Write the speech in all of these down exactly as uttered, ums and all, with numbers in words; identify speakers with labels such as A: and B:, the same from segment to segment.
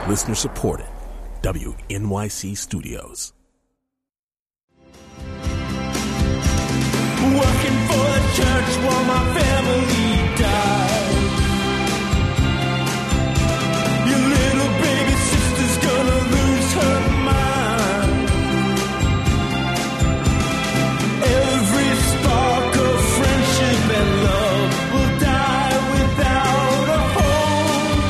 A: Listener supported. W N Y C Studios.
B: Working for the church while my family died. Your little baby sister's gonna lose her mind. Every spark of friendship and love will die without a home.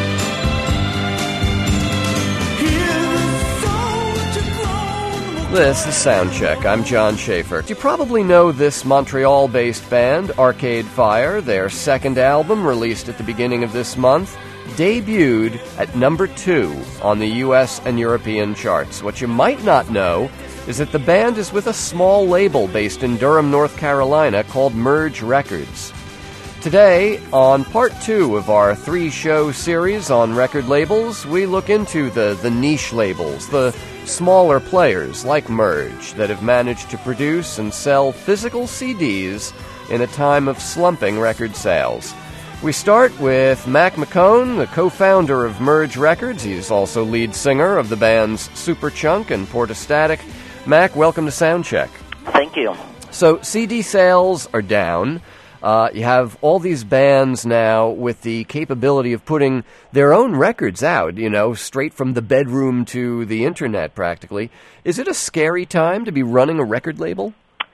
B: Hear the soldier groan.
C: This is Soundcheck. I'm John Schaefer. You probably know this Montreal-based band, Arcade Fire. Their second album, released at the beginning of this month, debuted at number two on the U S and European charts. What you might not know is that the band is with a small label based in Durham, North Carolina called Merge Records. Today, on part two of our three-show series on record labels, we look into the, the niche labels, the smaller players like Merge that have managed to produce and sell physical C Ds in a time of slumping record sales. We start with Mac McCone, the co-founder of Merge Records. He's also lead singer of the bands Superchunk and Portastatic. Mac, welcome to Soundcheck.
D: Thank you.
C: So C D sales are down. Uh, you have all these bands now with the capability of putting their own records out, you know, straight from the bedroom to the internet practically. Is it a scary time to be running a record label?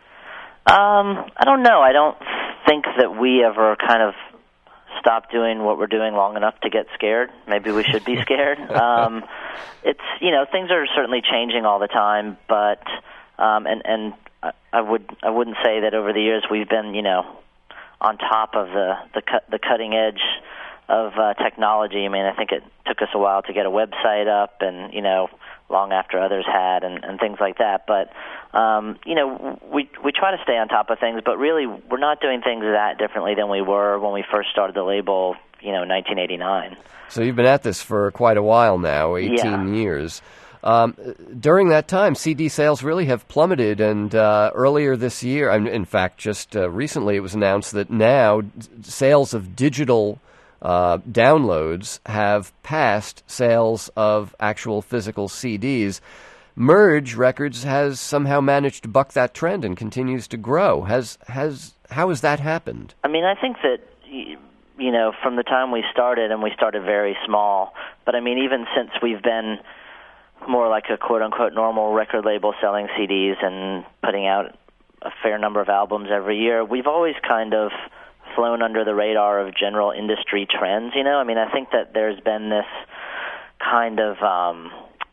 D: Um, I don't know. I don't think that we ever kind of stopped doing what we're doing long enough to get scared. Maybe we should be scared. um, it's, you know, things are certainly changing all the time, but, um, and, and I, I would, I wouldn't say that over the years we've been, you know, on top of the the, cut, the cutting edge of uh, technology. I mean, I think it took us a while to get a website up, and you know, long after others had, and, and things like that. But um, you know, we we try to stay on top of things, but really, we're not doing things that differently than we were when we first started the label. You know, nineteen eighty-nine.
C: So you've been at this for quite a while now, eighteen
D: yeah.
C: years. Um, during that time, C D sales really have plummeted, and uh, earlier this year, in fact, just uh, recently, it was announced that now sales of digital uh, downloads have passed sales of actual physical C Ds. Merge Records has somehow managed to buck that trend and continues to grow. Has has how has that happened?
D: I mean, I think that, you know, from the time we started, and we started very small, but I mean, even since we've been more like a quote-unquote normal record label selling C Ds and putting out a fair number of albums every year, we've always kind of flown under the radar of general industry trends, you know? I mean, I think that there's been this kind of um,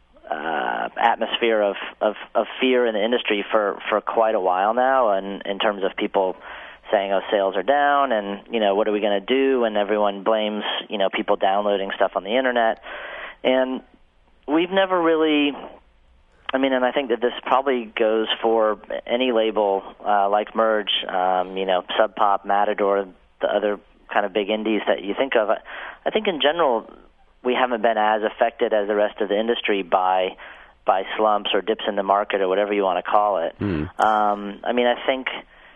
D: uh, atmosphere of, of, of fear in the industry for, for quite a while now, and in terms of people saying, oh, sales are down, and, you know, what are we going to do? And everyone blames, you know, people downloading stuff on the Internet. And we've never really, I mean, and I think that this probably goes for any label uh, like Merge, um, you know, Sub Pop, Matador, the other kind of big indies that you think of. I think in general, we haven't been as affected as the rest of the industry by by slumps or dips in the market or whatever you want to call it.
C: Mm.
D: Um, I mean, I think,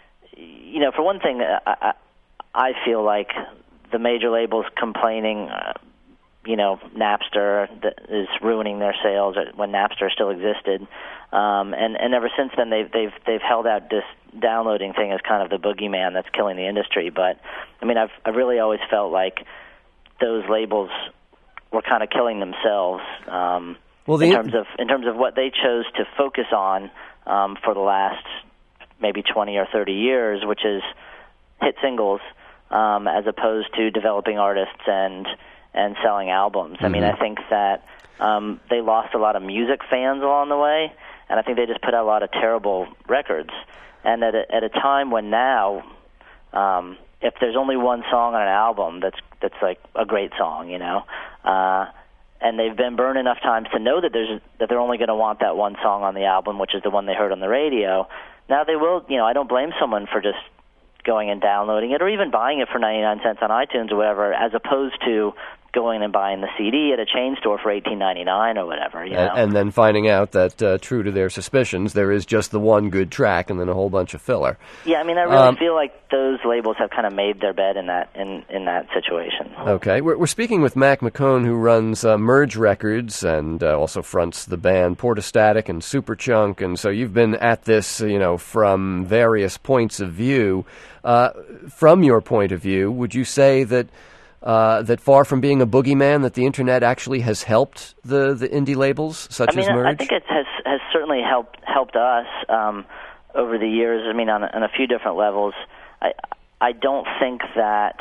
D: you know, for one thing, I, I, I feel like the major labels complaining, uh, you know, Napster that is ruining their sales when Napster still existed, um, and and ever since then they've they've they've held out this downloading thing as kind of the boogeyman that's killing the industry. But I mean, I've I've really always felt like those labels were kind of killing themselves um,
C: well, the
D: in terms of in terms of what they chose to focus on um, for the last maybe twenty or thirty years, which is hit singles, um, as opposed to developing artists and and selling albums. Mm-hmm. I mean, I think that um, they lost a lot of music fans along the way, and I think they just put out a lot of terrible records. And at a, at a time when now, um, if there's only one song on an album that's that's like a great song, you know, uh, and they've been burned enough times to know that there's that they're only going to want that one song on the album, which is the one they heard on the radio. Now they will, you know, I don't blame someone for just going and downloading it or even buying it for ninety-nine cents on iTunes or whatever, as opposed to going and buying the C D at a chain store for eighteen ninety-nine or whatever, you know.
C: And, and then finding out that, uh, true to their suspicions, there is just the one good track and then a whole bunch of filler.
D: Yeah, I mean, I really
C: Um,
D: feel like those labels have kind of made their bed in that in, in that situation.
C: Okay, we're, we're speaking with Mac McCone, who runs uh, Merge Records and uh, also fronts the band Portastatic and Superchunk, and so you've been at this, you know, from various points of view. Uh, from your point of view, would you say that uh, that far from being a boogeyman, that the internet actually has helped the, the indie labels such
D: I mean,
C: as Merge?
D: I think it has has certainly helped helped us um, over the years. I mean, on a, on a few different levels. I I don't think that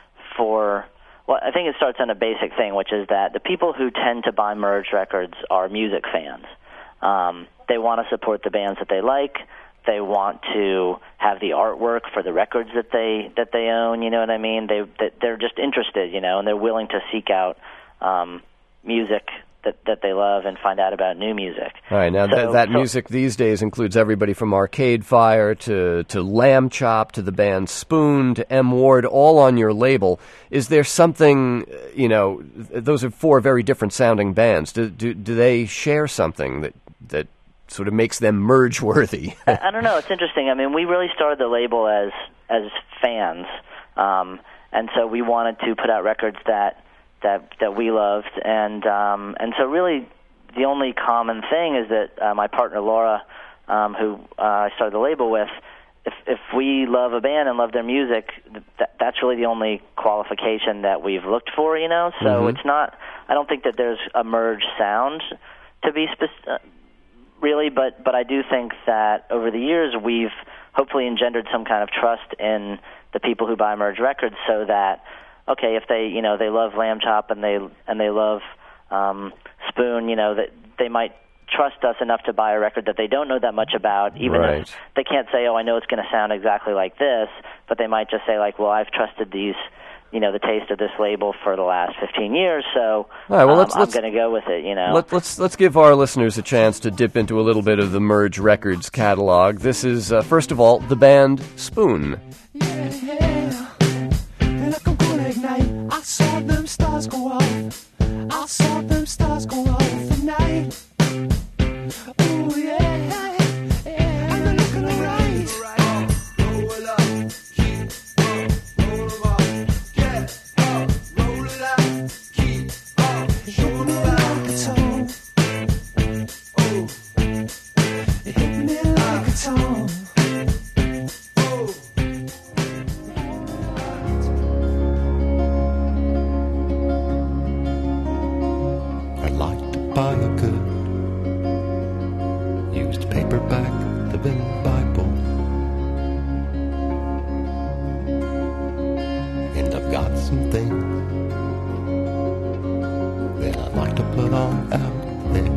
D: for well, I think it starts on a basic thing, which is that the people who tend to buy Merge records are music fans. Um, they want to support the bands that they like. They want to have the artwork for the records that they that they own. You know what I mean? They that they're just interested, you know, and they're willing to seek out um, music that that they love and find out about new music.
C: All right, now
D: So-
C: th- that
D: so-
C: music these days includes everybody from Arcade Fire to, to Lamb Chop to the band Spoon to M. Ward, all on your label. Is there something, uh, you know, th- those are four very different sounding bands. Do, do, do they share something that, that sort of makes them merge-worthy?
D: I, I don't know. It's interesting. I mean, we really started the label as as fans, um, and so we wanted to put out records that that that we loved, and um, and so really the only common thing is that uh, my partner Laura, um, who uh, I started the label with, if if we love a band and love their music, th- that's really the only qualification that we've looked for, you know. So
C: Mhm.
D: it's not. I don't think that there's a Merge sound to be specific. Uh, really, but but I do think that over the years we've hopefully engendered some kind of trust in the people who buy Merge records, so that okay, if they you know they love Lamb Chop and they and they love um, Spoon, you know that they might trust us enough to buy a record that they don't know that much about, even
C: Right.
D: if they can't say, oh, I know it's going to sound exactly like this, but they might just say like, well, I've trusted these. You know, the taste of this label for the last fifteen years, so
C: All right, well,
D: um,
C: let's-
D: I'm
C: let's-
D: going to go with it, you know.
C: Let, let's let's give our listeners a chance to dip into a little bit of the Merge Records catalog. This is, uh, first of all, the band Spoon.
B: Yeah, yeah. And like I'm gonna ignite. I saw them stars go off. I saw them stars go off at night. Oh yeah, yeah. And they're looking alright. Roll up, keep up, roll up, get up, roll it up, keep up, show me like a tone. Oh, it hit me like a tone. Oh.
E: I'd like to buy a good used paperback, the Village Bible. And I've got some things that I'd like to put on out there.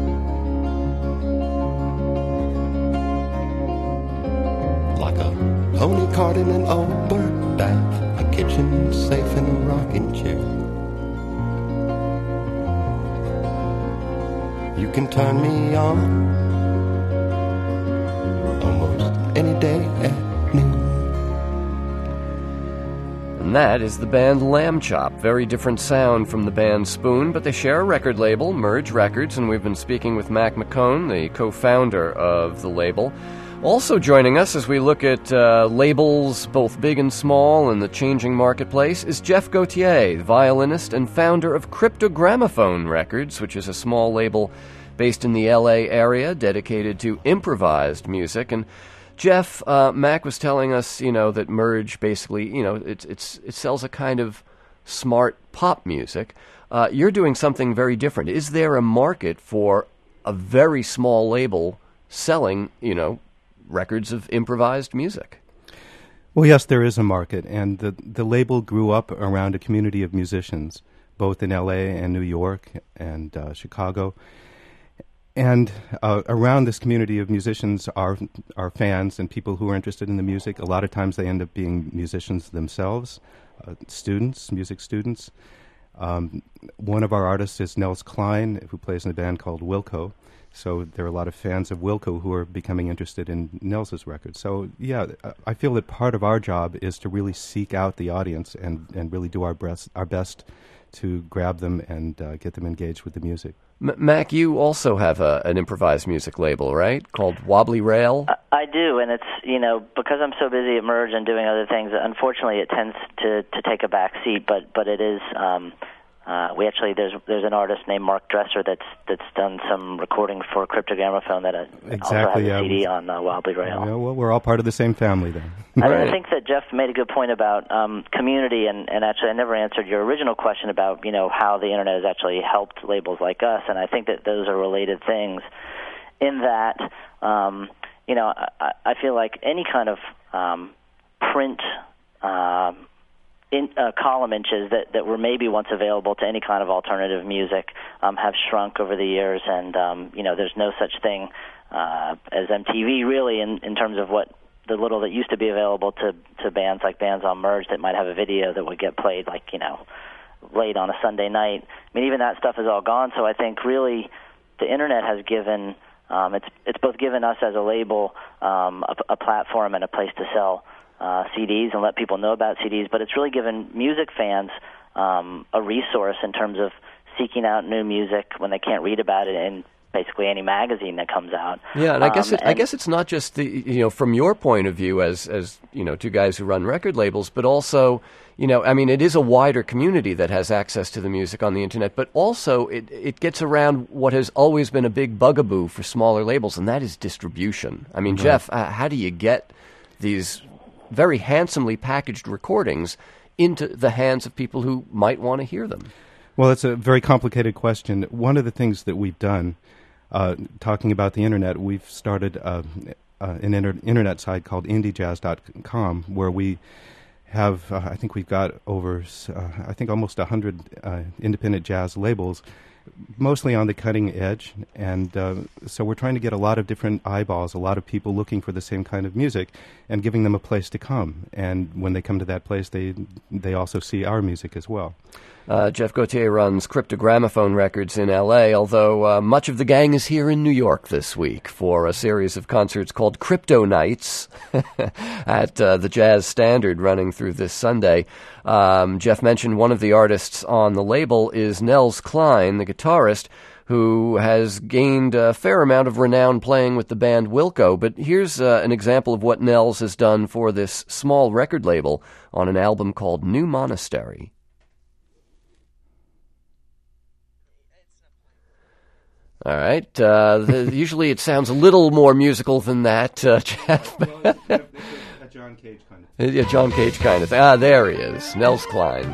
E: Like a pony cart in an old bird bath, a kitchen safe and a rocking chair. You can turn me on almost any day at noon.
C: And that is the band Lamb Chop. Very different sound from the band Spoon, but they share a record label, Merge Records, and we've been speaking with Mac McCone, the co-founder of the label. Also joining us as we look at uh, labels both big and small in the changing marketplace is Jeff Gauthier, violinist and founder of Cryptogramophone Records, which is a small label based in the L A area dedicated to improvised music. And Jeff, uh, Mac was telling us, you know, that Merge basically, you know, it's it's it sells a kind of smart pop music. Uh, you're doing something very different. Is there a market for a very small label selling, you know, records of improvised music?
F: Well, yes, there is a market, and the the label grew up around a community of musicians, both in L A and New York and uh, Chicago. And uh, around this community of musicians are are fans and people who are interested in the music. A lot of times they end up being musicians themselves, uh, students, music students. Um, one of our artists is Nels Klein, who plays in a band called Wilco. So there are a lot of fans of Wilco who are becoming interested in Nels's records. So, yeah, I feel that part of our job is to really seek out the audience and, and really do our best, our best to grab them and uh, get them engaged with the music.
C: M- Mac, you also have a, an improvised music label, right, called Wobbly Rail?
D: I, I do, and it's, you know, because I'm so busy at Merge and doing other things, unfortunately it tends to, to take a back seat, but, but it is... Um, Uh, we actually there's there's an artist named Mark Dresser that's that's done some recording for Cryptogramophone that uh,
F: exactly,
D: also has
F: yeah,
D: a C D on uh, Wobbly Rail.
F: Yeah, well, we're all part of the same family then.
D: I,
C: Right.
D: I think that Jeff made a good point about um, community, and, and actually I never answered your original question about, you know, how the internet has actually helped labels like us, and I think that those are related things in that, um, you know, I, I feel like any kind of um, print um, in, uh, column inches that, that were maybe once available to any kind of alternative music um, have shrunk over the years, and, um, you know, there's no such thing uh, as M T V really in, in terms of what the little that used to be available to, to bands like Bands on Merge that might have a video that would get played, like, you know, late on a Sunday night. I mean, even that stuff is all gone, so I think really the internet has given, um, it's it's both given us as a label um, a, a platform and a place to sell uh, C Ds and let people know about C Ds, but it's really given music fans um, a resource in terms of seeking out new music when they can't read about it in basically any magazine that comes out.
C: Yeah, and I guess
D: um,
C: it, I guess it's not just the, you know, from your point of view as as you know, two guys who run record labels, but also, you know, I mean, it is a wider community that has access to the music on the internet, but also it it gets around what has always been a big bugaboo for smaller labels, and that is distribution. I mean,
F: Right.
C: Jeff, uh, how do you get these very handsomely packaged recordings into the hands of people who might want to hear them?
F: Well, it's a very complicated question. One of the things that we've done, uh, talking about the internet, we've started uh, uh, an inter- internet site called indie jazz dot com, where we have, uh, I think we've got over, uh, I think almost one hundred uh, independent jazz labels, mostly on the cutting edge. And uh, so we're trying to get a lot of different eyeballs, a lot of people looking for the same kind of music, and giving them a place to come. And when they come to that place, they they also see our music as well.
C: Uh, Jeff Gauthier runs Cryptogramophone Records in L A, although uh, much of the gang is here in New York this week for a series of concerts called Crypto Nights at uh, the Jazz Standard running through this Sunday. Um, Jeff mentioned one of the artists on the label is Nels Cline, the guitarist, who has gained a fair amount of renown playing with the band Wilco. But here's uh, an example of what Nels has done for this small record label on an album called New Monastery. All right. Uh, the, usually it sounds a little more musical than that, uh, Jeff.
F: A John Cage kind of
C: Yeah, John Cage kind of thing. Ah, there he is, Nels Cline.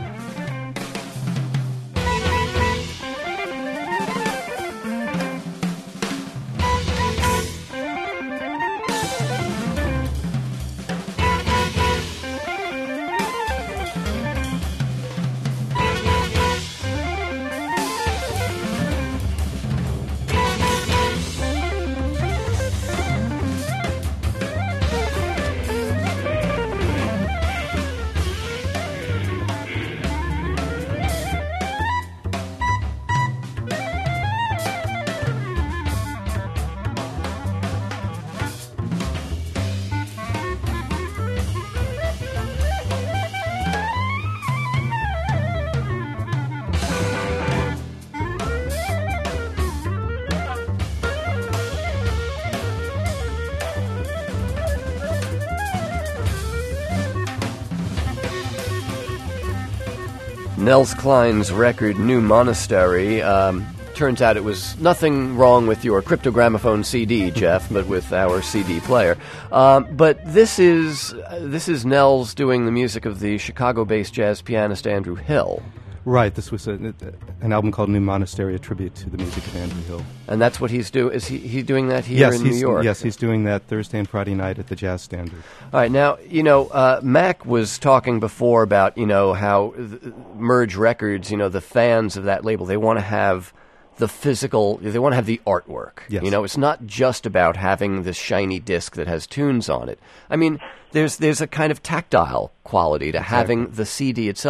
C: Nels Cline's record, New Monastery. Um, turns out it was nothing wrong with your Cryptogramophone C D, Jeff, but with our C D player. Um, but this is uh, this is Nels doing the music of the Chicago-based jazz pianist Andrew Hill.
F: Right. This was a, an album called New Monastery, a tribute to the music of Andrew Hill.
C: And that's what he's doing. Is he he doing that here
F: yes,
C: in New
F: he's,
C: York?
F: Yes, he's doing that Thursday and Friday night at the Jazz Standard.
C: All right, now, you know, uh, Mac was talking before about, you know, how th- Merge Records, you know, the fans of that label, they want to have the physical, they want to have the artwork.
F: Yes.
C: You know, it's not just about having this shiny disc that has tunes on it. I mean, there's there's a kind of tactile quality to
F: Exactly.
C: having the C D itself.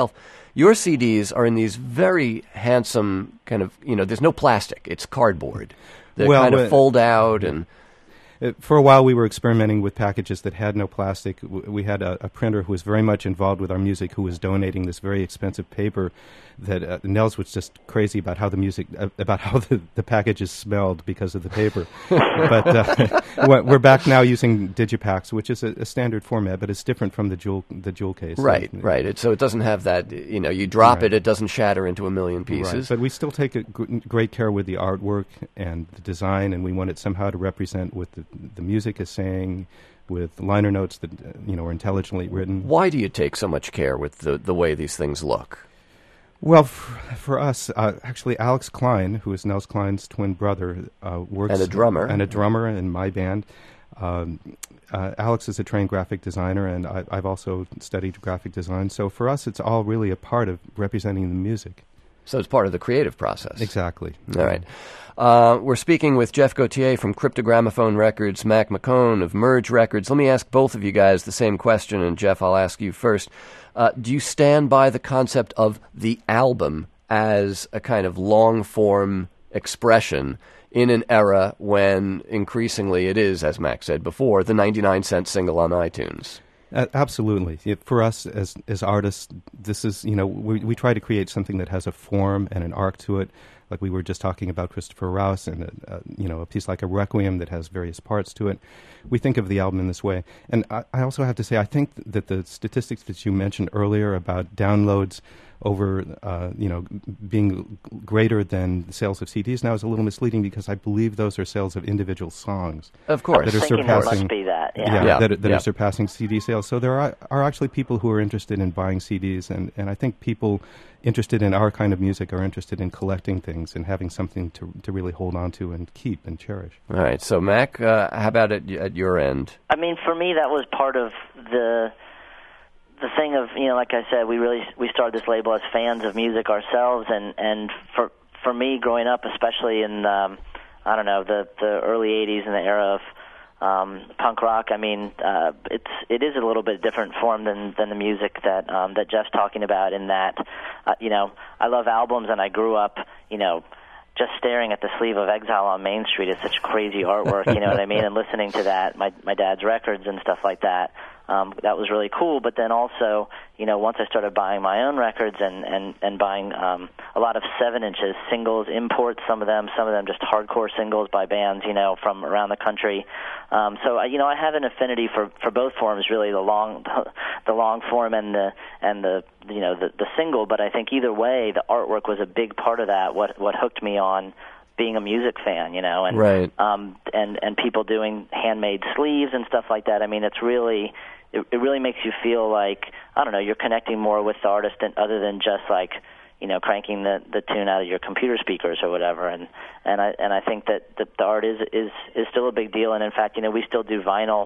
C: Your C Ds are in these very handsome kind of, you know, there's no plastic. It's cardboard. They
F: Well,
C: kind of
F: uh,
C: fold out and...
F: Uh, For a while, we were experimenting with packages that had no plastic. W- We had a, a printer who was very much involved with our music, who was donating this very expensive paper. That uh, Nels was just crazy about how the music, uh, about how the, the packages smelled because of the paper. But uh, we're we're back now using Digipacks, which is a, a standard format, but it's different from the jewel the jewel case.
C: Right,
F: Uh,
C: right. It, so it doesn't have that, you know, you drop
F: Right.
C: it, it doesn't shatter into a million
F: Right.
C: pieces.
F: But we still take a gr- great care with the artwork and the design, and we want it somehow to represent what the, the music is saying, with liner notes that uh, you know are intelligently written.
C: Why do you take so much care with the, the way these things look?
F: Well, for, for us, uh, actually, Alex Klein, who is Nels Klein's twin brother, uh, works
C: And a drummer.
F: and a drummer in my band. Um, uh, Alex is a trained graphic designer, and I, I've also studied graphic design. So for us, it's all really a part of representing the music.
C: So it's part of the creative process.
F: Exactly.
C: All right. Uh, we're speaking with Jeff Gauthier from Cryptogramophone Records, Mac McCone of Merge Records. Let me ask both of you guys the same question, and Jeff, I'll ask you first. Uh, do you stand by the concept of the album as a kind of long-form expression in an era when increasingly it is, as Mac said before, the ninety-nine cent single on iTunes?
F: Uh, absolutely. It, for us as as artists, this is, you know, we, we try to create something that has a form and an arc to it. Like we were just talking about Christopher Rouse and, a, a, you know, a piece like a Requiem that has various parts to it. We think of the album in this way. And I, I also have to say, I think that the statistics that you mentioned earlier about downloads over, uh, you know, being greater than sales of C Ds now is a little misleading, because I believe those are sales of individual songs.
C: Of course.
F: That are
D: Thinking there
F: surpassing,
D: must be that, yeah.
F: yeah,
C: Yeah,
F: that, are- that
C: yeah.
F: are surpassing C D sales. So there are, are actually people who are interested in buying C Ds, and, and I think people interested in our kind of music are interested in collecting things and having something to to really hold on to and keep and cherish.
C: All right. So, Mac, uh, how about at, at your end?
D: I mean, for me, that was part of the the thing of, you know, like I said, we really we started this label as fans of music ourselves, and and for for me, growing up, especially in um, I don't know the the early eighties and the era of um, punk rock. I mean, uh, it's it is a little bit different form than than the music that um, that Jeff's talking about. In that, uh, you know, I love albums, and I grew up, you know, just staring at the sleeve of Exile on Main Street as such crazy artwork, you know what I mean, and listening to that, my my dad's records and stuff like that. Um, that was really cool. But then also, you know, once I started buying my own records and, and, and buying um, a lot of seven inches singles, imports, some of them, some of them just hardcore singles by bands, you know, from around the country. Um, so, I, you know, I have an affinity for, for both forms, really, the long the long form and the and the you know the, the single. But I think either way, the artwork was a big part of that. What what hooked me on being a music fan, you know, and
C: Right.
D: um, and and people doing handmade sleeves and stuff like that. I mean, it's really it, it really makes you feel like, I don't know, you're connecting more with the artist than, other than just like, you know, cranking the, the tune out of your computer speakers or whatever. And and I and I think that the, the art is, is is still a big deal. And in fact, you know, we still do vinyl,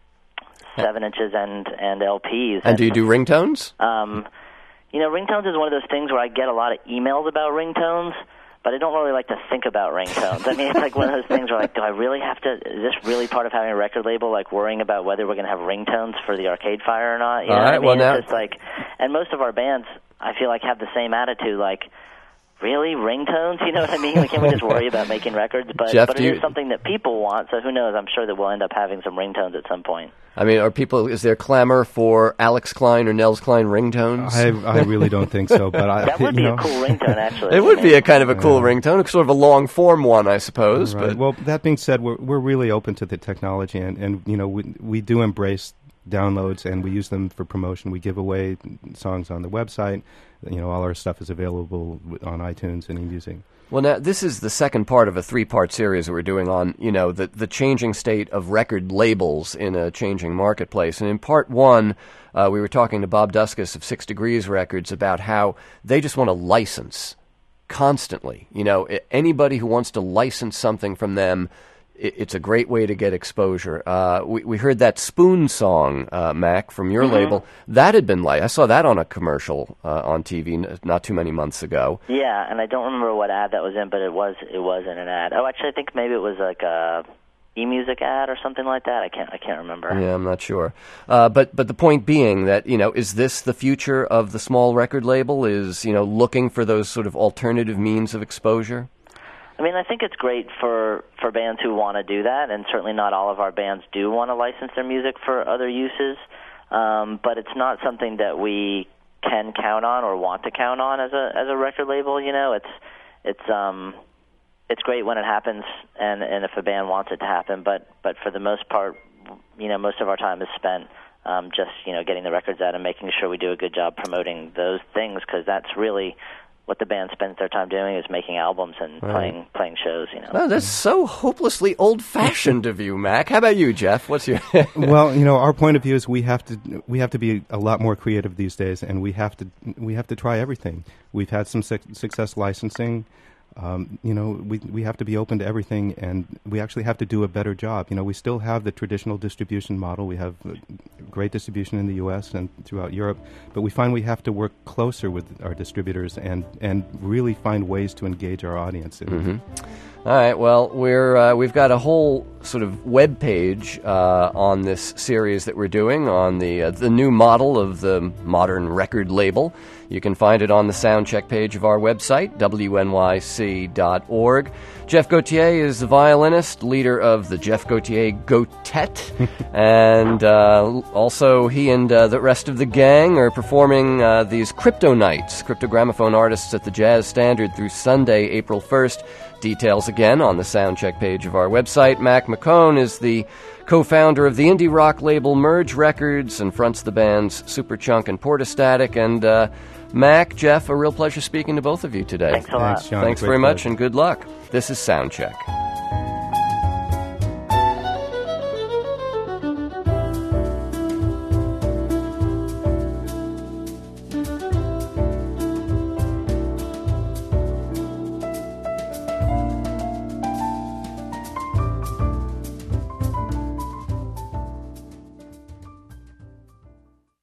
D: seven inches and and L Ps.
C: And do you do ringtones?
D: Um, you know, ringtones is one of those things where I get a lot of emails about ringtones, but I don't really like to think about ringtones. I mean, it's like one of those things where, like, do I really have to, is this really part of having a record label, like worrying about whether we're going to have ringtones for the Arcade Fire or not? You know
C: All
D: what
C: right,
D: I mean?
C: well, now-
D: It's just like, and most of our bands, I feel like, have the same attitude, like, really, ringtones? You know what I mean? Like, can't we just worry about making records? But,
C: Jeff,
D: but
C: do
D: it
C: you-
D: is something that people want, so who knows? I'm sure that we'll end up having some ringtones at some point.
C: I mean, are people, is there clamor for Alex Klein or Nels Klein ringtones?
F: I I really don't think so, but I
D: That would
F: you
D: be
F: know.
D: a cool ringtone, actually.
C: It would be a kind of a cool ringtone, sort of a long form one, I suppose.
F: Right.
C: But
F: Well, that being said, we're we're really open to the technology, and, and you know we we do embrace downloads, and we use them for promotion. We give away songs on the website. You know, all our stuff is available on iTunes and eMusic.
C: Well, now, this is the second part of a three-part series that we're doing on, you know, the, the changing state of record labels in a changing marketplace. And in part one, uh, we were talking to Bob Duskus of Six Degrees Records about how they just want to license constantly. You know, i- anybody who wants to license something from them, i it's a great way to get exposure. Uh, we, we heard that Spoon song, uh, Mac, from your
D: Mm-hmm.
C: label. That had been like, I saw that on a commercial uh, on T V n- not too many months ago.
D: Yeah, and I don't remember what ad that was in, but it was it was in an ad. Oh, actually, I think maybe it was like a eMusic ad or something like that. I can't I can't remember.
C: Yeah, I'm not sure. Uh, but but the point being that, you know, is this the future of the small record label? Is, you know, looking for those sort of alternative means of exposure?
D: I mean, I think it's great for, for bands who want to do that, and certainly not all of our bands do want to license their music for other uses, um, but it's not something that we can count on or want to count on as a as a record label. You know, it's it's um it's great when it happens, and, and if a band wants it to happen, but but for the most part, you know, most of our time is spent um, just, you know, getting the records out and making sure we do a good job promoting those things, because that's really what the band spends their time doing, is making albums and
C: right.
D: playing playing shows, you know.
C: Oh, that's so hopelessly old-fashioned of you, Mac. How about you, Jeff? What's your...
F: Well, you know, our point of view is we have to we have to be a lot more creative these days, and we have to we have to try everything. We've had some su- success licensing. Um, you know, we we have to be open to everything, and we actually have to do a better job. You know, we still have the traditional distribution model. We have uh, great distribution in the U S and throughout Europe, but we find we have to work closer with our distributors and, and really find ways to engage our audience.
C: Mm-hmm. All right. Well, we're uh, we've got a whole sort of web page uh, on this series that we're doing on the uh, the new model of the modern record label. You can find it on the Soundcheck page of our website, W N Y C dot org. Jeff Gautier is the violinist, leader of the Jeff Gautier Gotet, and uh, also he and uh, the rest of the gang are performing uh, these Crypto Nights, Crypto Gramophone artists at the Jazz Standard through Sunday, April first. Details again on the Soundcheck page of our website. Mac McCone is the co-founder of the indie rock label Merge Records and fronts the bands Superchunk and Portastatic. And uh, Mac, Jeff, a real pleasure speaking to both of you today.
D: Thanks a lot.
F: Thanks, John.
C: Thanks
F: Great
C: very much,
F: pleasure.
C: and good luck. This is Soundcheck.